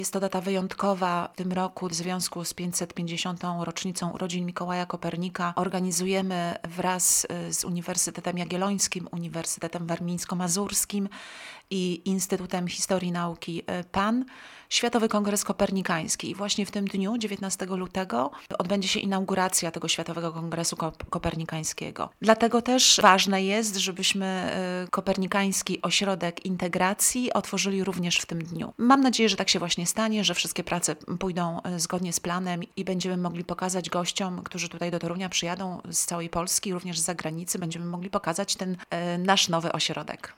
Jest to data wyjątkowa. W tym roku w związku z 550. rocznicą urodzin Mikołaja Kopernika organizujemy wraz z Uniwersytetem Jagiellońskim, Uniwersytetem Warmińsko-Mazurskim i Instytutem Historii i Nauki PAN Światowy Kongres Kopernikański. I właśnie w tym dniu, 19 lutego, odbędzie się inauguracja tego Światowego Kongresu Kopernikańskiego. Dlatego też ważne jest, żebyśmy Kopernikański Ośrodek Integracji otworzyli również w tym dniu. Mam nadzieję, że tak się właśnie stanie, że wszystkie prace pójdą zgodnie z planem i będziemy mogli pokazać gościom, którzy tutaj do Torunia przyjadą z całej Polski, również z zagranicy, będziemy mogli pokazać ten nasz nowy ośrodek.